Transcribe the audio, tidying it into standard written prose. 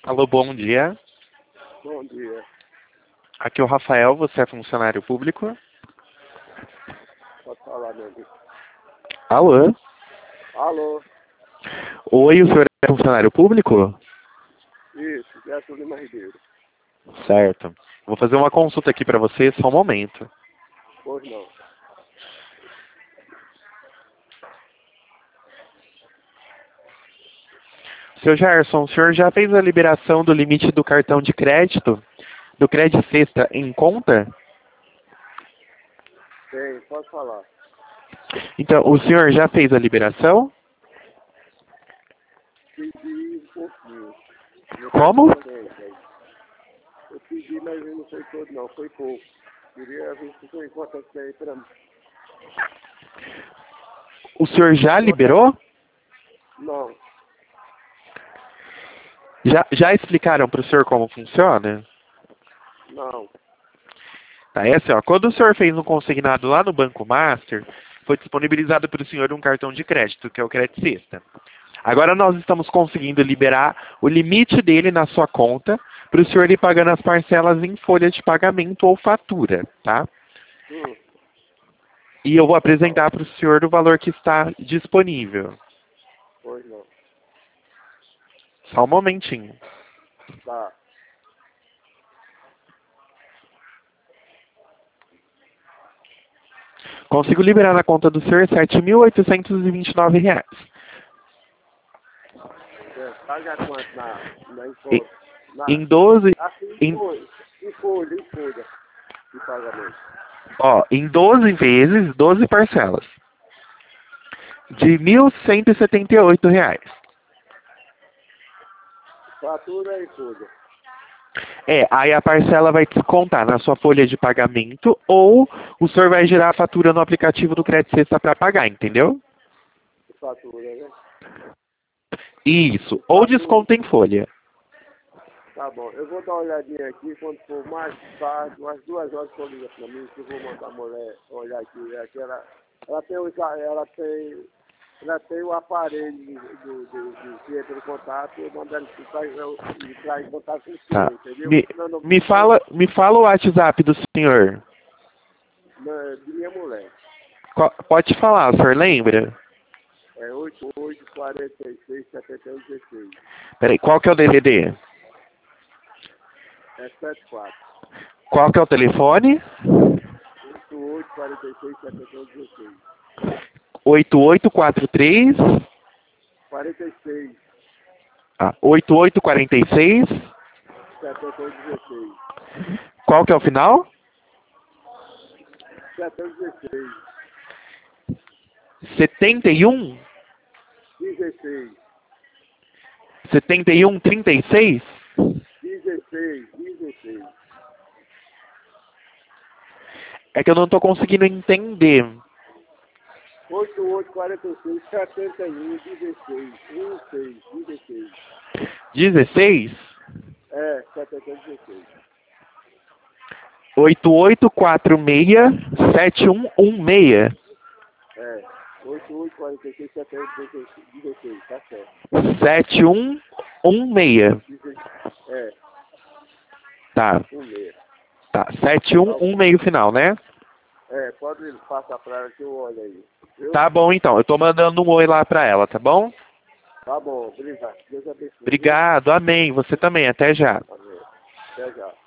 Alô, bom dia. Bom dia. Aqui é o Rafael, você é funcionário público? Pode falar, meu amigo. Alô? Alô? Oi, o senhor é funcionário público? Isso, Gerson Lima Ribeiro. Certo. Vou fazer uma consulta aqui para você, só um momento. Pois não. Seu Gerson, o senhor já fez a liberação do limite do cartão de crédito, do crédito sexta em conta? Tem, pode falar. Então, o senhor já fez a liberação? Pedi um pouquinho. Não foi Como? todo, não. Eu pedi, mas não foi todo não, foi pouco. Queria ver se foi importante aí pra mim. O senhor já liberou? Não, Já explicaram para o senhor como funciona? não. Tá, é assim, ó, quando o senhor fez um consignado lá no Banco Master, foi disponibilizado para o senhor um cartão de crédito, que é o Crédito Sexta. Agora nós estamos conseguindo liberar o limite dele na sua conta para o senhor ir pagando as parcelas em folha de pagamento ou fatura, tá? Hum, E eu vou apresentar para o senhor o valor que está disponível. pois não. Só um momentinho. Tá. Consigo liberar na conta do senhor R$ 7.829. Paga quanto na E- encontro? Em 12, Assim, em, em folha de pagamento. em 12 vezes, 12 parcelas. De R$ 1.178. Fatura e folha. Aí a parcela vai descontar na sua folha de pagamento ou o senhor vai gerar a fatura no aplicativo do Crédito Sexta para pagar, entendeu? Fatura, né? Isso. Ou Fatura. desconta em folha. Tá bom, eu vou dar uma olhadinha aqui, quando for mais tarde, umas 2 horas que eu ligo pra mim, que eu vou mandar a mulher olhar aqui. Aqui ela tem o aparelho que entra em contato, eu mando ela entrar em contato com o Tá. senhor, entendeu? Me fala o WhatsApp do senhor. De minha mulher. Pode falar, o senhor lembra? É 88467116. Peraí, qual que é o DVD? É 74. Qual que é o telefone? 88467116. 8843. 46. 8846. 7116. Qual que é o final? 716. 71? 16. 7136? 16. É que eu não tô conseguindo entender. 8846 71 16 16. 16? É, 716. 8846-7116. É, 8846 71 16. Tá certo. 7116. É, Tá, 16. tá. 7116 o final, né? É, pode passar pra ela que eu olho aí. Viu? Tá bom, então. Eu tô mandando um oi lá pra ela, tá bom? Tá bom, obrigado. Deus abençoe. Obrigado, amém. Você também. Até já. Amém. Até já.